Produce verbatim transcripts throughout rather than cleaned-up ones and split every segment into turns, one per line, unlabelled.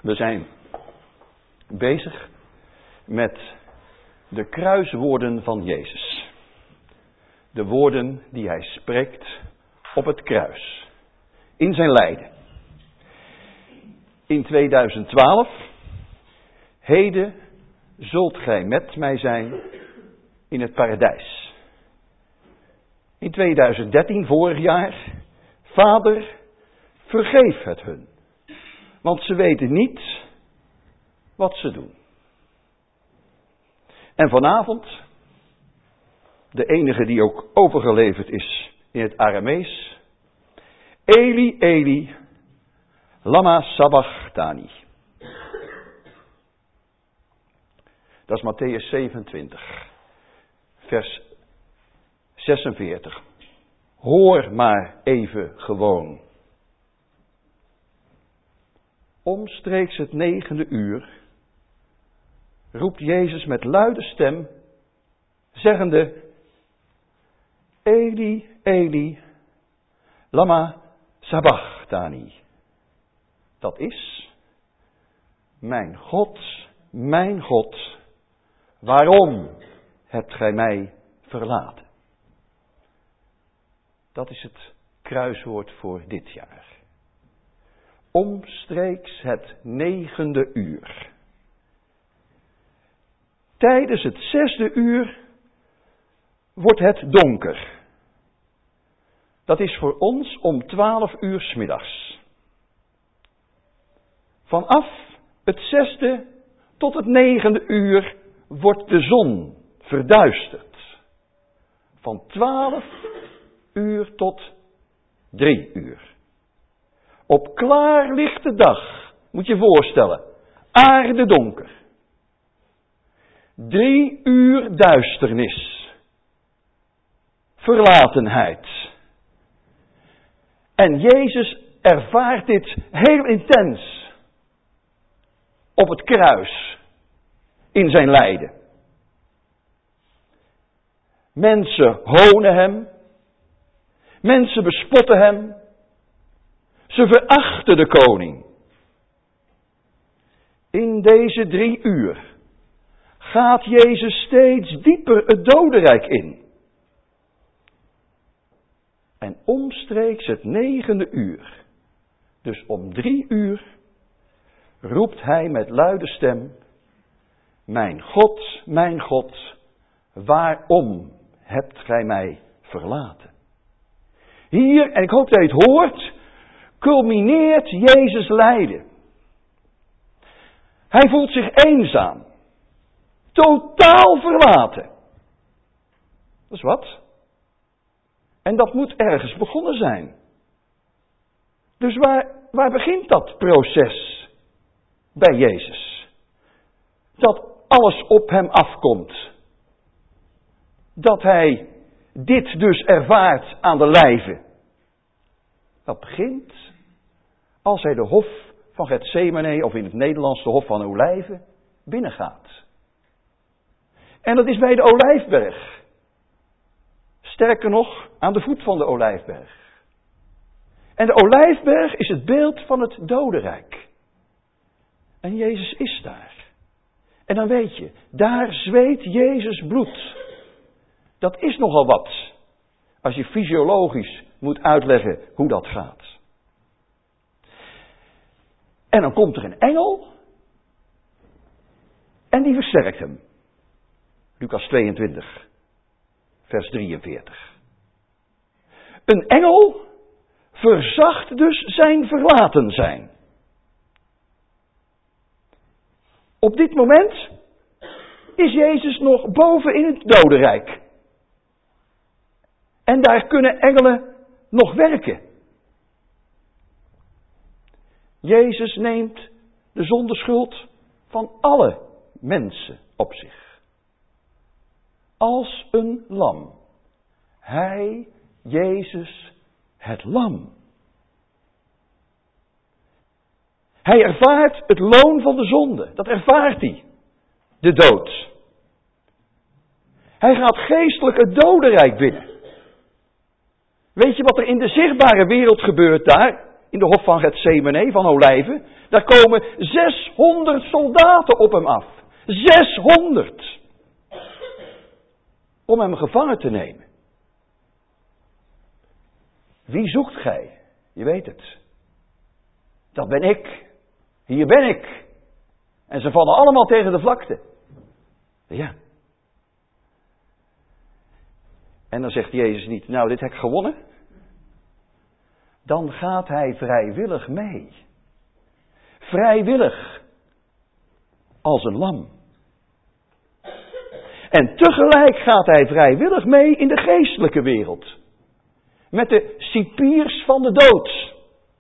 We zijn bezig met de kruiswoorden van Jezus. De woorden die hij spreekt op het kruis. In zijn lijden. In tweeduizend twaalf. Heden zult gij met mij zijn in het paradijs. In tweeduizend dertien, vorig jaar. Vader, vergeef het hun. Want ze weten niet wat ze doen. En vanavond, de enige die ook overgeleverd is in het Aramees. Eli, Eli, lama sabachthani. Dat is Mattheüs zevenentwintig, vers zesenveertig. Hoor maar even gewoon. Omstreeks het negende uur roept Jezus met luide stem, zeggende, Eli, Eli, lama sabachthani. Dat is, mijn God, mijn God, waarom hebt gij mij verlaten? Dat is het kruiswoord voor dit jaar. Omstreeks het negende uur. Tijdens het zesde uur wordt het donker. Dat is voor ons om twaalf uur 's middags. Vanaf het zesde tot het negende uur wordt de zon verduisterd. Van twaalf uur tot drie uur. Op klaarlichte dag, moet je voorstellen, aarde donker. Drie uur duisternis. Verlatenheid. En Jezus ervaart dit heel intens. Op het kruis. In zijn lijden. Mensen honen hem. Mensen bespotten hem. Ze verachten de koning. In deze drie uur gaat Jezus steeds dieper het dodenrijk in. En omstreeks het negende uur, dus om drie uur, roept hij met luide stem, mijn God, mijn God, waarom hebt gij mij verlaten? Hier, en ik hoop dat je het hoort, culmineert Jezus lijden. Hij voelt zich eenzaam. Totaal verlaten. Dat is wat. En dat moet ergens begonnen zijn. Dus waar, waar begint dat proces bij Jezus? Dat alles op hem afkomt. Dat hij dit dus ervaart aan de lijve. Dat begint als hij de hof van Getsemane, of in het Nederlands de hof van Olijven, binnengaat. En dat is bij de Olijfberg. Sterker nog, aan de voet van de Olijfberg. En de Olijfberg is het beeld van het dodenrijk. En Jezus is daar. En dan weet je, daar zweet Jezus bloed. Dat is nogal wat. Als je fysiologisch moet uitleggen hoe dat gaat. En dan komt er een engel. En die versterkt hem. Lucas tweeëntwintig, vers drieënveertig. Een engel verzacht dus zijn verlaten zijn. Op dit moment is Jezus nog boven in het dodenrijk. En daar kunnen engelen nog werken. Jezus neemt de zondeschuld van alle mensen op zich. Als een lam. Hij, Jezus, het lam. Hij ervaart het loon van de zonde. Dat ervaart hij. De dood. Hij gaat geestelijk het dodenrijk binnen. Weet je wat er in de zichtbare wereld gebeurt daar? in de hof van Getsemane, van Olijven, daar komen zeshonderd soldaten op hem af. zeshonderd! Om hem gevangen te nemen. Wie zoekt gij? Je weet het. Dat ben ik. Hier ben ik. En ze vallen allemaal tegen de vlakte. Ja. En dan zegt Jezus niet, nou dit heb ik gewonnen. Dan gaat hij vrijwillig mee. Vrijwillig. Als een lam. En tegelijk gaat hij vrijwillig mee in de geestelijke wereld. Met de cipiers van de dood.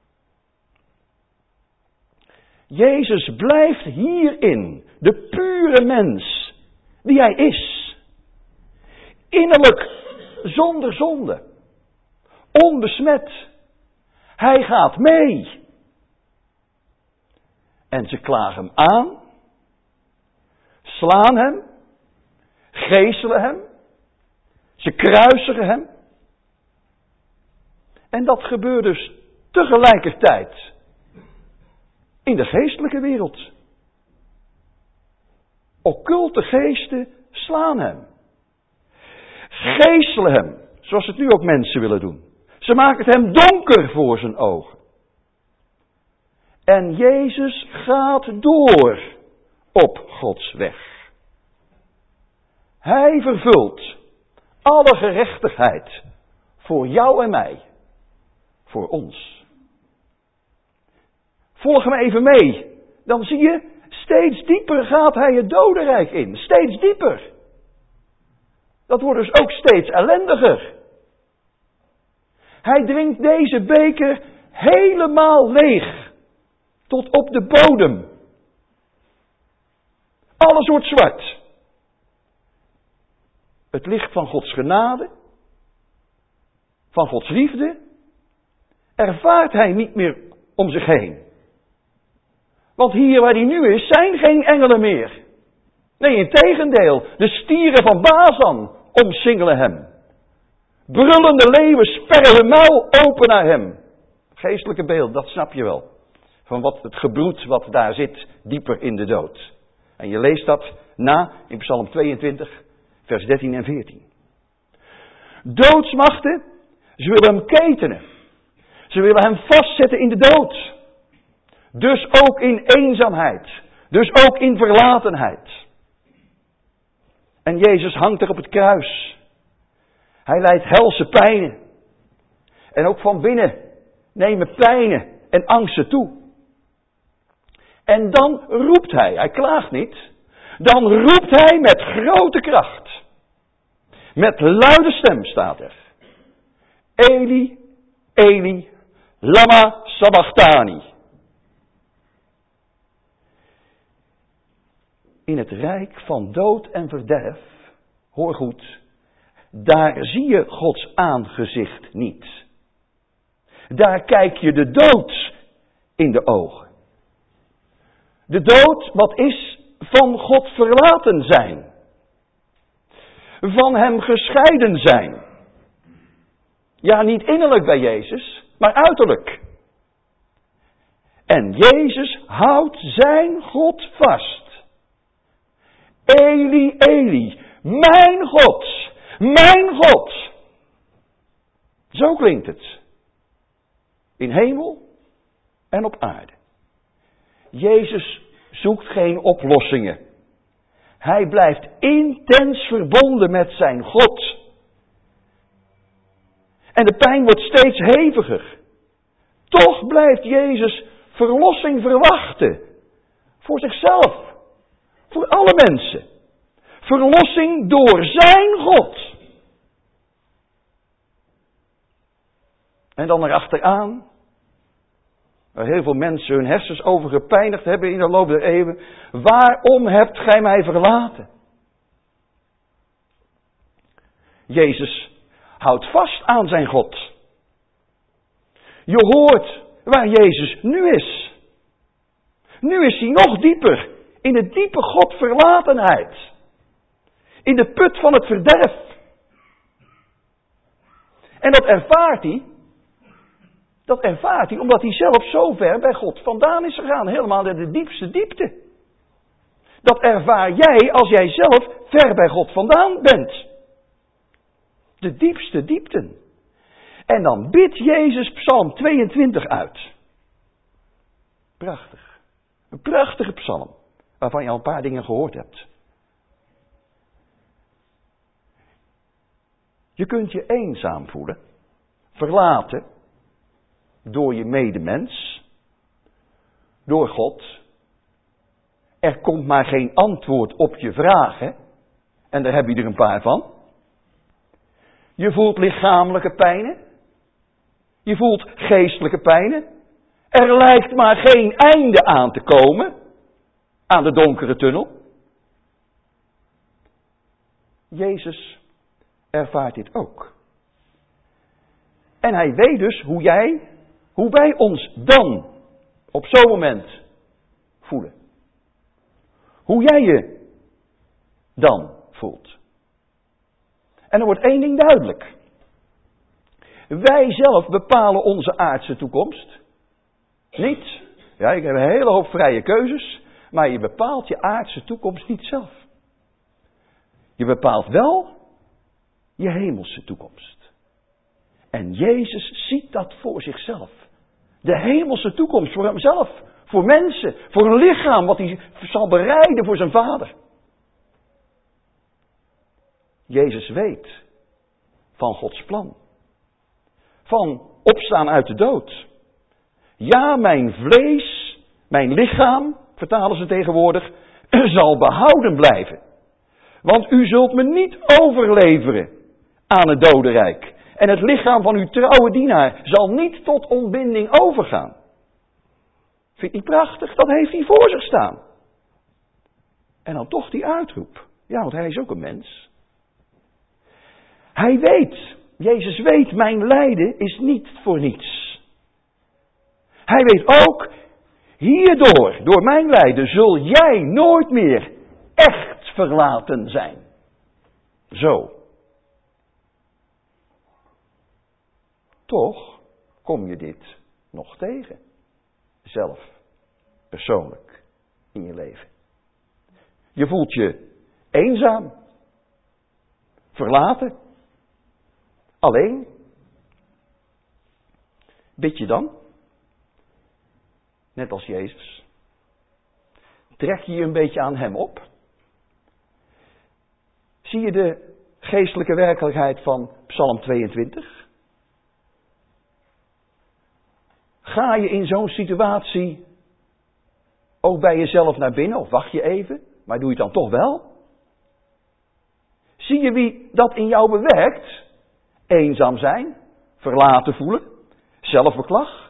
Jezus blijft hierin de pure mens die hij is. Innerlijk zonder zonde. Onbesmet. Hij gaat mee. En ze klagen hem aan. Slaan hem. Geeselen hem. Ze kruisigen hem. En dat gebeurt dus tegelijkertijd in de geestelijke wereld. Occulte geesten slaan hem. Geeselen hem, zoals het nu ook mensen willen doen. Ze maken het hem donker voor zijn ogen. En Jezus gaat door op Gods weg. Hij vervult alle gerechtigheid voor jou en mij. Voor ons. Volg hem even mee. Dan zie je, steeds dieper gaat hij het dodenrijk in. Steeds dieper. Dat wordt dus ook steeds ellendiger. Hij drinkt deze beker helemaal leeg. Tot op de bodem. Alles wordt zwart. Het licht van Gods genade. Van Gods liefde. Ervaart hij niet meer om zich heen. Want hier waar hij nu is, zijn geen engelen meer. Nee, integendeel, de stieren van Bazan omsingelen hem. Brullende leeuwen sperren hun muil open naar hem. Geestelijke beeld, dat snap je wel. Van wat het gebroed wat daar zit, dieper in de dood. En je leest dat na in Psalm tweeëntwintig, vers dertien en veertien. Doodsmachten, ze willen hem ketenen. Ze willen hem vastzetten in de dood. Dus ook in eenzaamheid. Dus ook in verlatenheid. En Jezus hangt er op het kruis. Hij lijdt helse pijnen. En ook van binnen nemen pijnen en angsten toe. En dan roept hij, hij klaagt niet. Dan roept hij met grote kracht. Met luide stem staat er. Eli, Eli, lama sabachthani. In het rijk van dood en verderf, hoor goed, daar zie je Gods aangezicht niet. Daar kijk je de dood in de ogen. De dood, wat is van God verlaten zijn. Van hem gescheiden zijn. Ja, niet innerlijk bij Jezus, maar uiterlijk. En Jezus houdt zijn God vast. Eli, Eli, mijn God, mijn God. Zo klinkt het. In hemel en op aarde. Jezus zoekt geen oplossingen. Hij blijft intens verbonden met zijn God. En de pijn wordt steeds heviger. Toch blijft Jezus verlossing verwachten. Voor zichzelf. Voor alle mensen. Verlossing door zijn God. En dan erachteraan. Waar heel veel mensen hun hersens over gepijnigd hebben in de loop der eeuwen. Waarom hebt gij mij verlaten? Jezus houdt vast aan zijn God. Je hoort waar Jezus nu is. Nu is hij nog dieper. In de diepe Godverlatenheid. In de put van het verderf. En dat ervaart hij Dat ervaart hij omdat hij zelf zo ver bij God vandaan is gegaan. Helemaal naar de diepste diepte. Dat ervaar jij als jij zelf ver bij God vandaan bent. De diepste diepten. En dan bidt Jezus Psalm tweeëntwintig uit. Prachtig. Een prachtige psalm. Waarvan je al een paar dingen gehoord hebt. Je kunt je eenzaam voelen. Verlaten. Door je medemens. Door God. Er komt maar geen antwoord op je vragen. En daar heb je er een paar van. Je voelt lichamelijke pijnen. Je voelt geestelijke pijnen. Er lijkt maar geen einde aan te komen. Aan de donkere tunnel. Jezus ervaart dit ook. En hij weet dus hoe jij, hoe wij ons dan op zo'n moment voelen. Hoe jij je dan voelt. En er wordt één ding duidelijk. Wij zelf bepalen onze aardse toekomst. Niet. Ja, ik heb een hele hoop vrije keuzes. Maar je bepaalt je aardse toekomst niet zelf. Je bepaalt wel je hemelse toekomst. En Jezus ziet dat voor zichzelf. De hemelse toekomst voor hemzelf. Voor mensen. Voor een lichaam wat hij zal bereiden voor zijn Vader. Jezus weet van Gods plan. Van opstaan uit de dood. Ja, mijn vlees, mijn lichaam, vertalen ze tegenwoordig, zal behouden blijven. Want u zult me niet overleveren aan het dodenrijk. En het lichaam van uw trouwe dienaar zal niet tot ontbinding overgaan. Vindt hij prachtig? Dat heeft hij voor zich staan. En dan toch die uitroep. Ja, want hij is ook een mens. Hij weet, Jezus weet, mijn lijden is niet voor niets. Hij weet ook, hierdoor, door mijn lijden, zul jij nooit meer echt verlaten zijn. Zo. Toch kom je dit nog tegen. Zelf, persoonlijk, in je leven. Je voelt je eenzaam, verlaten, alleen. Bid je dan? Net als Jezus. Trek je je een beetje aan hem op? Zie je de geestelijke werkelijkheid van Psalm tweeëntwintig? Ga je in zo'n situatie ook bij jezelf naar binnen of wacht je even, maar doe je het dan toch wel? Zie je wie dat in jou bewerkt? Eenzaam zijn, verlaten voelen, zelfbeklag.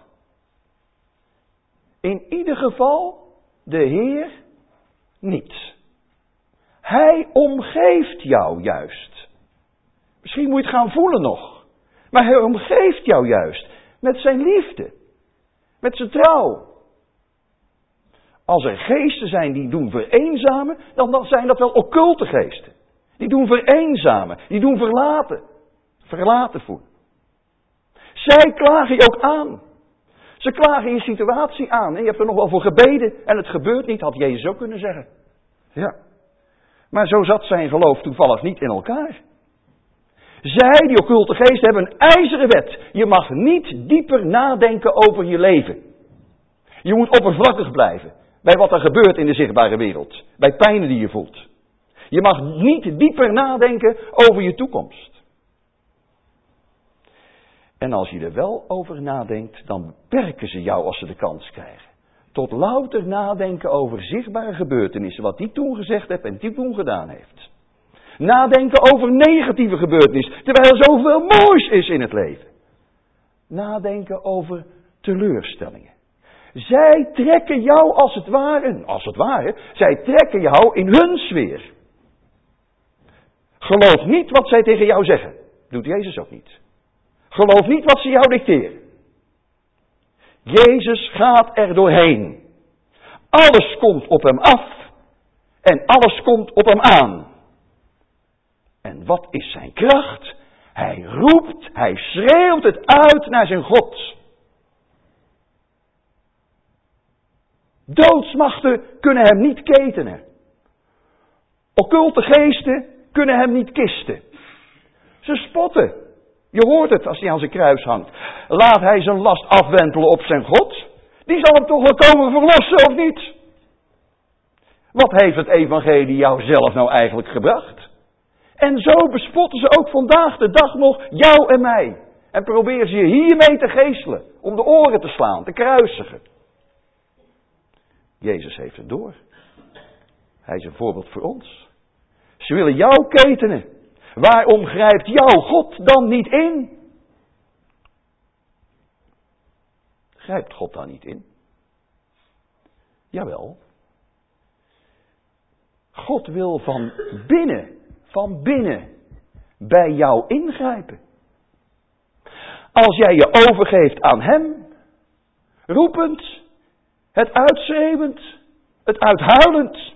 In ieder geval de Heer niet. Hij omgeeft jou juist. Misschien moet je het gaan voelen nog. Maar hij omgeeft jou juist met zijn liefde. Met zijn trouw. Als er geesten zijn die doen vereenzamen, dan, dan zijn dat wel occulte geesten. Die doen vereenzamen, die doen verlaten. Verlaten voelen. Zij klagen je ook aan. Ze klagen je situatie aan. En je hebt er nog wel voor gebeden en het gebeurt niet, had Jezus ook kunnen zeggen. Ja. Maar zo zat zijn geloof toevallig niet in elkaar. Zij, die occulte geesten, hebben een ijzeren wet. Je mag niet dieper nadenken over je leven. Je moet oppervlakkig blijven. Bij wat er gebeurt in de zichtbare wereld. Bij pijnen die je voelt. Je mag niet dieper nadenken over je toekomst. En als je er wel over nadenkt, dan beperken ze jou als ze de kans krijgen. Tot louter nadenken over zichtbare gebeurtenissen. Wat die toen gezegd heeft en die toen gedaan heeft. Nadenken over negatieve gebeurtenissen. Terwijl er zoveel moois is in het leven. Nadenken over teleurstellingen. Zij trekken jou als het ware, als het ware, zij trekken jou in hun sfeer. Geloof niet wat zij tegen jou zeggen. Doet Jezus ook niet. Geloof niet wat ze jou dicteren. Jezus gaat er doorheen. Alles komt op hem af. En alles komt op hem aan. En wat is zijn kracht? Hij roept, hij schreeuwt het uit naar zijn God. Doodsmachten kunnen hem niet ketenen. Occulte geesten kunnen hem niet kisten. Ze spotten. Je hoort het als hij aan zijn kruis hangt. Laat hij zijn last afwentelen op zijn God. Die zal hem toch wel komen verlossen, of niet? Wat heeft het evangelie jou zelf nou eigenlijk gebracht? En zo bespotten ze ook vandaag de dag nog jou en mij. En proberen ze je hiermee te geeselen. Om de oren te slaan, te kruisigen. Jezus heeft het door. Hij is een voorbeeld voor ons. Ze willen jou ketenen. Waarom grijpt jouw God dan niet in? Grijpt God dan niet in? Jawel. God wil van binnen, van binnen, bij jou ingrijpen. Als jij je overgeeft aan hem, roepend, het uitschreeuwend, het uithuilend,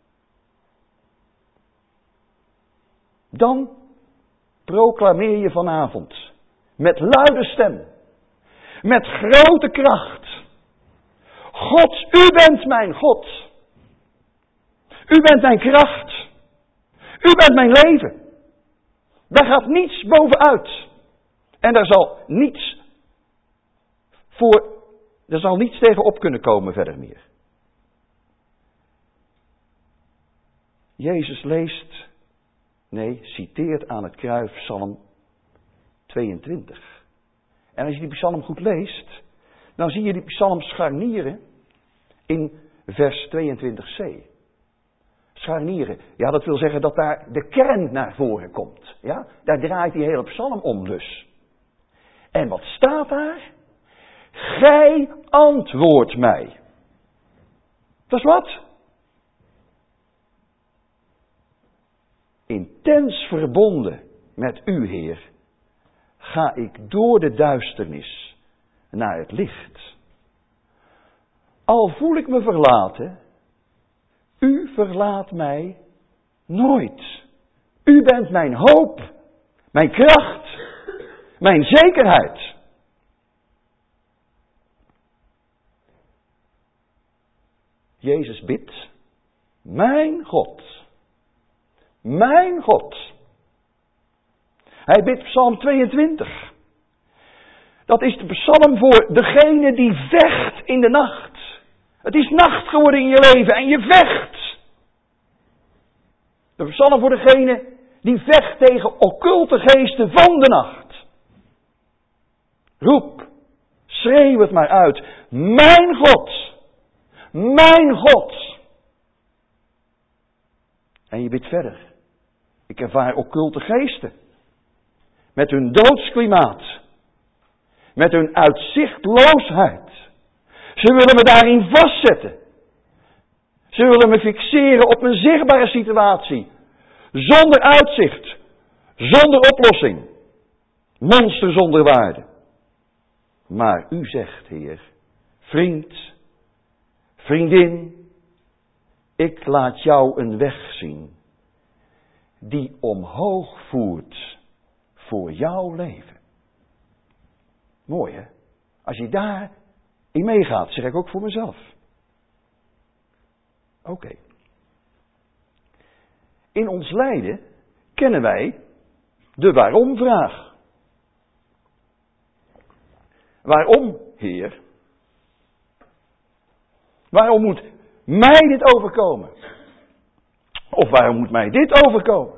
dan proclameer je vanavond met luide stem, met grote kracht: God, u bent mijn God. U bent mijn kracht. U bent mijn leven. Daar gaat niets bovenuit. En daar zal niets voor, er zal niets tegenop kunnen komen verder meer. Jezus leest, nee, citeert aan het kruis Psalm tweeëntwintig. En als je die psalm goed leest, dan zie je die psalm scharnieren in vers tweeëntwintig c. Scharnieren, ja, dat wil zeggen dat daar de kern naar voren komt. Ja? Daar draait die hele psalm om dus. En wat staat daar? Gij antwoordt mij. Dat is wat? Intens verbonden met u, Heer, ga ik door de duisternis naar het licht. Al voel ik me verlaten, u verlaat mij nooit. U bent mijn hoop, mijn kracht, mijn zekerheid. Jezus bidt, mijn God, mijn God. Hij bidt Psalm tweeëntwintig. Dat is de psalm voor degene die vecht in de nacht. Het is nacht geworden in je leven en je vecht. De psalm voor degene die vecht tegen occulte geesten van de nacht. Roep, schreeuw het maar uit. Mijn God, mijn God. En je bidt verder. Ik ervaar occulte geesten. Met hun doodsklimaat. Met hun uitzichtloosheid. Ze willen me daarin vastzetten. Ze willen me fixeren op een zichtbare situatie. Zonder uitzicht. Zonder oplossing. Monster zonder waarde. Maar u zegt, Heer, vriend, vriendin, ik laat jou een weg zien die omhoog voert voor jouw leven. Mooi, hè? Als je daar in meegaat, zeg ik ook voor mezelf. Oké. Okay. In ons lijden kennen wij de waarom-vraag. Waarom, Heer? Waarom moet mij dit overkomen? Of waarom moet mij dit overkomen?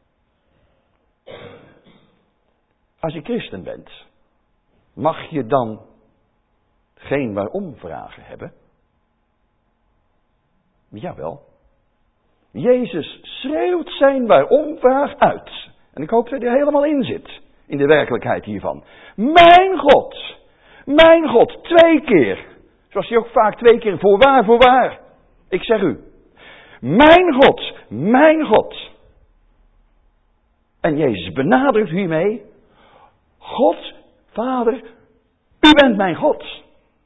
Als je christen bent, mag je dan geen waarom-vragen hebben? Jawel. Jezus schreeuwt zijn waarom-vraag uit. En ik hoop dat hij er helemaal in zit, in de werkelijkheid hiervan. Mijn God, mijn God, twee keer. Zoals hij ook vaak twee keer, voorwaar, voorwaar. Ik zeg u, mijn God, mijn God. En Jezus benadrukt hiermee, God, Vader, u bent mijn God.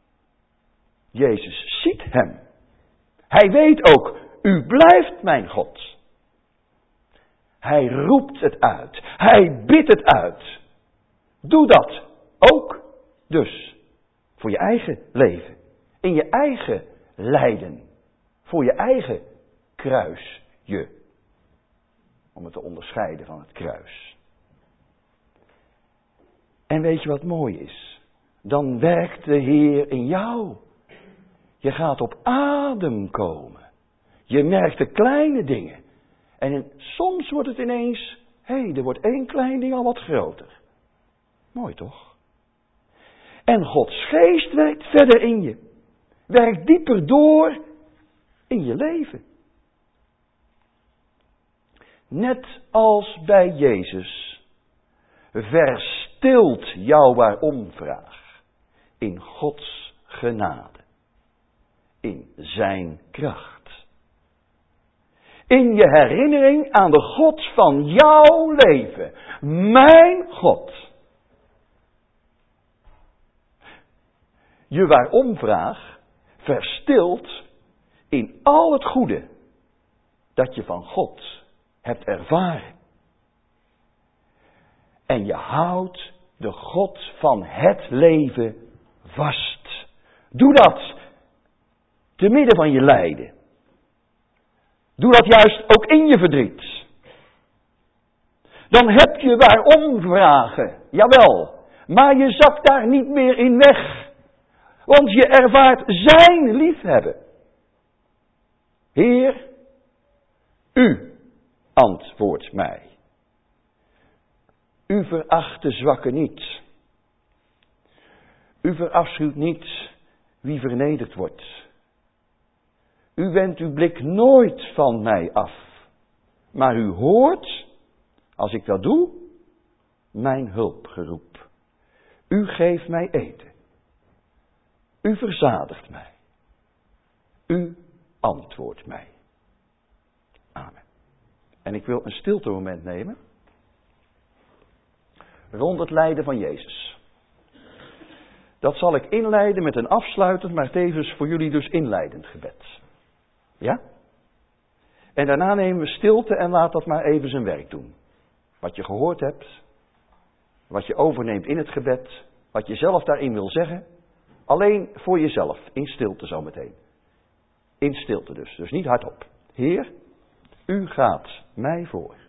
Jezus ziet hem. Hij weet ook, u blijft mijn God. Hij roept het uit. Hij bidt het uit. Doe dat ook dus voor je eigen leven. In je eigen lijden. Voor je eigen kruisje. Om het te onderscheiden van het kruis. En weet je wat mooi is? Dan werkt de Heer in jou. Je gaat op adem komen. Je merkt de kleine dingen. En soms wordt het ineens, hé, hey, er wordt één klein ding al wat groter. Mooi toch? En Gods geest werkt verder in je. Werkt dieper door in je leven. Net als bij Jezus verstilt jouw waaromvraag in Gods genade. In zijn kracht. In je herinnering aan de God van jouw leven. Mijn God. Je waaromvraag verstilt in al het goede dat je van God hebt ervaren. En je houdt de God van het leven vast. Doe dat te midden van je lijden. Doe dat juist ook in je verdriet. Dan heb je waarom vragen, jawel, maar je zakt daar niet meer in weg. Want je ervaart zijn liefhebben. Heer, u antwoordt mij. U veracht de zwakke niet. U verafschuwt niet wie vernederd wordt. U wendt uw blik nooit van mij af. Maar u hoort, als ik dat doe, mijn hulpgeroep. U geeft mij eten. U verzadigt mij. U antwoordt mij. Amen. En ik wil een stilte moment nemen. Rond het lijden van Jezus. Dat zal ik inleiden met een afsluitend, maar tevens voor jullie dus inleidend gebed. Ja? En daarna nemen we stilte en laat dat maar even zijn werk doen. Wat je gehoord hebt. Wat je overneemt in het gebed. Wat je zelf daarin wil zeggen. Alleen voor jezelf. In stilte zometeen. In stilte dus. Dus niet hardop. Heer, u gaat mij voor.